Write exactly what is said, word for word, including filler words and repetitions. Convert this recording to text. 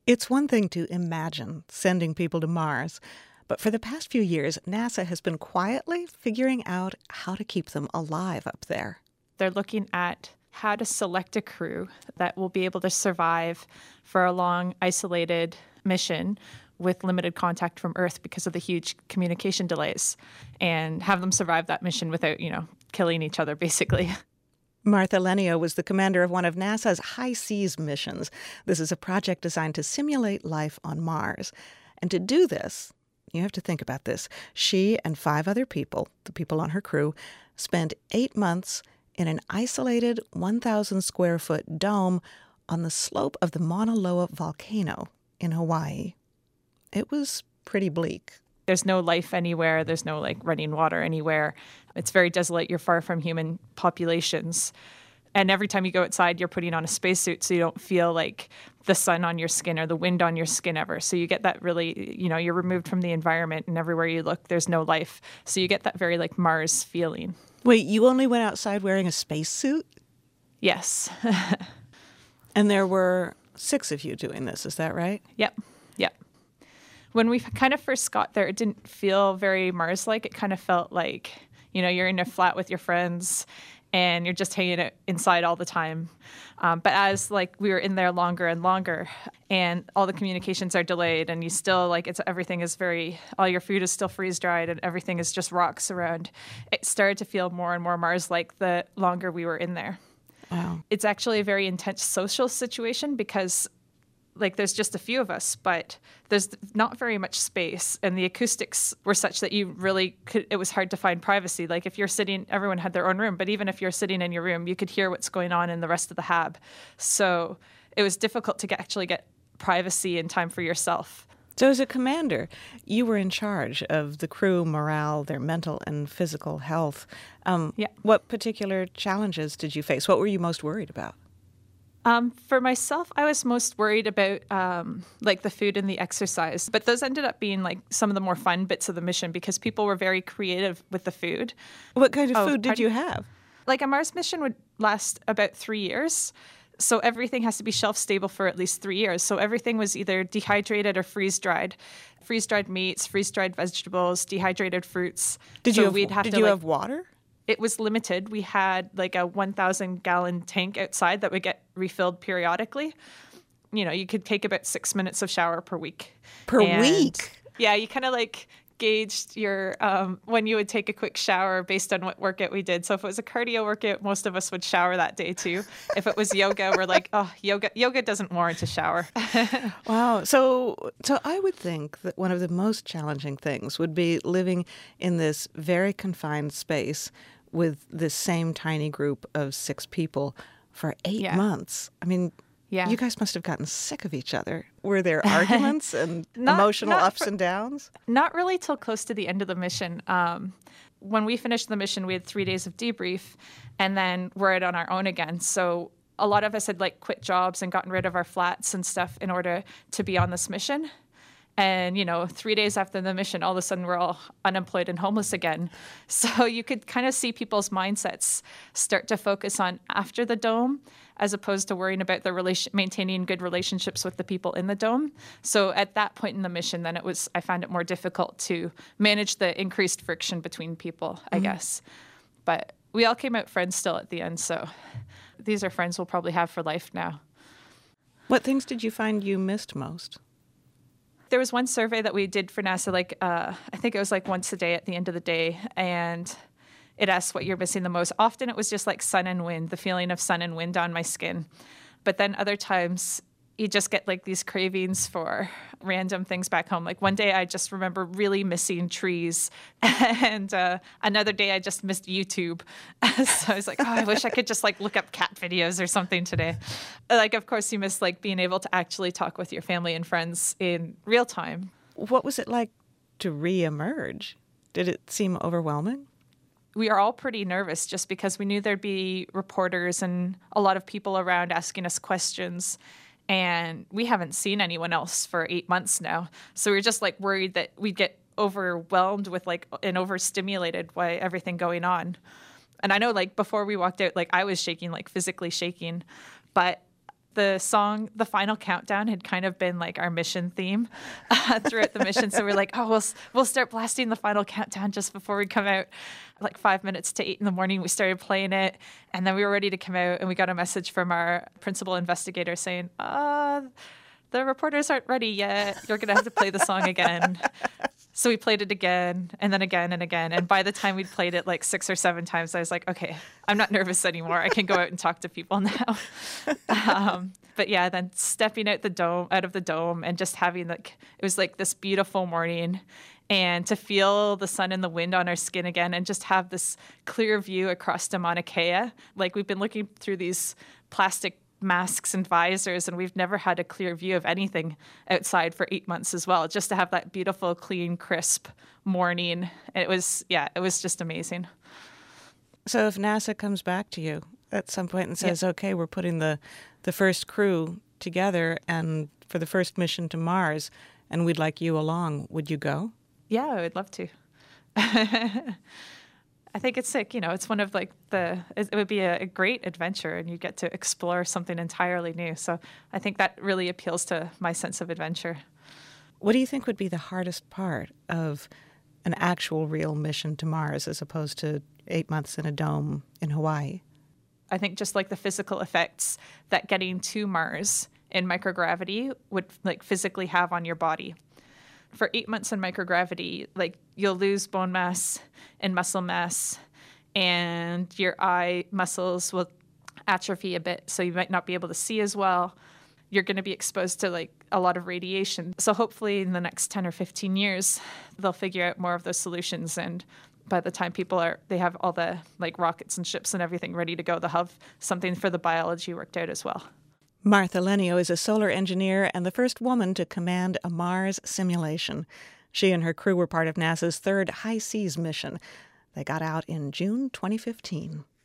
It's one thing to imagine sending people to Mars, but for the past few years, NASA has been quietly figuring out how to keep them alive up there. They're looking at how to select a crew that will be able to survive for a long, isolated mission with limited contact from Earth because of the huge communication delays, and have them survive that mission without, you know, killing each other, basically. Martha Lenio was the commander of one of NASA's High Seas missions. This is a project designed to simulate life on Mars. And to do this, you have to think about this. She and five other people, the people on her crew, spent eight months in an isolated one thousand square foot dome on the slope of the Mauna Loa volcano in Hawaii. It was pretty bleak. There's no life anywhere. There's no like running water anywhere. It's very desolate. You're far from human populations. And every time you go outside, you're putting on a spacesuit so you don't feel like the sun on your skin or the wind on your skin ever. So you get that really, you know, you're removed from the environment, and everywhere you look, there's no life. So you get that very like Mars feeling. Wait, you only went outside wearing a spacesuit? Yes. And there were six of you doing this, is that right? Yep. Yep. When we kind of first got there, it didn't feel very Mars-like. It kind of felt like, you know, you're in a flat with your friends and you're just hanging out inside all the time. Um, but as like we were in there longer and longer, and all the communications are delayed, and you still like it's everything is very all your food is still freeze dried, and everything is just rocks around. It started to feel more and more Mars-like the longer we were in there. Wow. It's actually a very intense social situation because like there's just a few of us, but there's not very much space, and the acoustics were such that you really could, it was hard to find privacy. Like if you're sitting, everyone had their own room, but even if you're sitting in your room, you could hear what's going on in the rest of the hab. So it was difficult to get, actually get privacy and time for yourself. So as a commander, you were in charge of the crew morale, their mental and physical health. Um, yeah. What particular challenges did you face? What were you most worried about? Um, for myself, I was most worried about um, like the food and the exercise, but those ended up being like some of the more fun bits of the mission because people were very creative with the food. What kind of oh, food did pardon? you have? Like a Mars mission would last about three years. So everything has to be shelf stable for at least three years. So everything was either dehydrated or freeze dried. Freeze dried meats, freeze dried vegetables, dehydrated fruits. Did so you have, we'd have did to, you like, have water? It was limited. We had like a one thousand gallon tank outside that would get refilled periodically. You know, you could take about six minutes of shower per week. Per and, week? Yeah, you kind of like gauged your um, when you would take a quick shower based on what workout we did. So if it was a cardio workout, most of us would shower that day too. If it was yoga, we're like, oh, yoga yoga doesn't warrant a shower. Wow. So so I would think that one of the most challenging things would be living in this very confined space with this same tiny group of six people for eight yeah. months. I mean, yeah. you guys must have gotten sick of each other. Were there arguments and not, emotional not ups for, and downs? Not really till close to the end of the mission. Um, when we finished the mission, we had three days of debrief, and then we're out on our own again. So a lot of us had like quit jobs and gotten rid of our flats and stuff in order to be on this mission. And, you know, three days after the mission, all of a sudden we're all unemployed and homeless again. So you could kind of see people's mindsets start to focus on after the dome as opposed to worrying about the relation, maintaining good relationships with the people in the dome. So at that point in the mission, then it was, I found it more difficult to manage the increased friction between people, I mm-hmm. guess. But we all came out friends still at the end. So these are friends we'll probably have for life now. What things did you find you missed most? There was one survey that we did for NASA, like uh, I think it was like once a day at the end of the day, and it asked what you're missing the most. Often it was just like sun and wind, the feeling of sun and wind on my skin. But then other times you just get like these cravings for random things back home. Like one day I just remember really missing trees, and uh, another day I just missed YouTube. So I was like, oh, I wish I could just like look up cat videos or something today. Like, of course, you miss like being able to actually talk with your family and friends in real time. What was it like to reemerge? Did it seem overwhelming? We are all pretty nervous just because we knew there'd be reporters and a lot of people around asking us questions. And we haven't seen anyone else for eight months now. So we we're just like worried that we'd get overwhelmed with like and overstimulated by everything going on. And I know like before we walked out, like I was shaking, like physically shaking. But The song, The Final Countdown, had kind of been like our mission theme uh, throughout the mission. So we're like, oh, we'll, we'll start blasting The Final Countdown just before we come out. Like five minutes to eight in the morning, we started playing it. And then we were ready to come out, and we got a message from our principal investigator saying, uh, the reporters aren't ready yet. You're going to have to play the song again. So we played it again and then again and again. And by the time we'd played it like six or seven times, I was like, okay, I'm not nervous anymore. I can go out and talk to people now. um, but yeah, then stepping out the dome, out of the dome, and just having like, it was like this beautiful morning, and to feel the sun and the wind on our skin again, and just have this clear view across to Mauna Kea. Like, we've been looking through these plastic masks and visors, and we've never had a clear view of anything outside for eight months as well. Just to have that beautiful, clean, crisp morning, it was, yeah, it was just amazing. So if NASA comes back to you at some point and says, yeah. okay, we're putting the, the first crew together and for the first mission to Mars, and we'd like you along, would you go? Yeah, I would love to. I think it's like, you know, it's one of like the, it would be a, a great adventure, and you get to explore something entirely new. So I think that really appeals to my sense of adventure. What do you think would be the hardest part of an actual real mission to Mars as opposed to eight months in a dome in Hawaii? I think just like the physical effects that getting to Mars in microgravity would like physically have on your body. For eight months in microgravity, like you'll lose bone mass and muscle mass, and your eye muscles will atrophy a bit, so you might not be able to see as well. You're going to be exposed to like a lot of radiation. So hopefully in the next ten or fifteen years, they'll figure out more of those solutions, and by the time people are, they have all the like rockets and ships and everything ready to go, they'll have something for the biology worked out as well. Martha Lenio is a solar engineer and the first woman to command a Mars simulation. She and her crew were part of NASA's third High Seas mission. They got out in June twenty fifteen.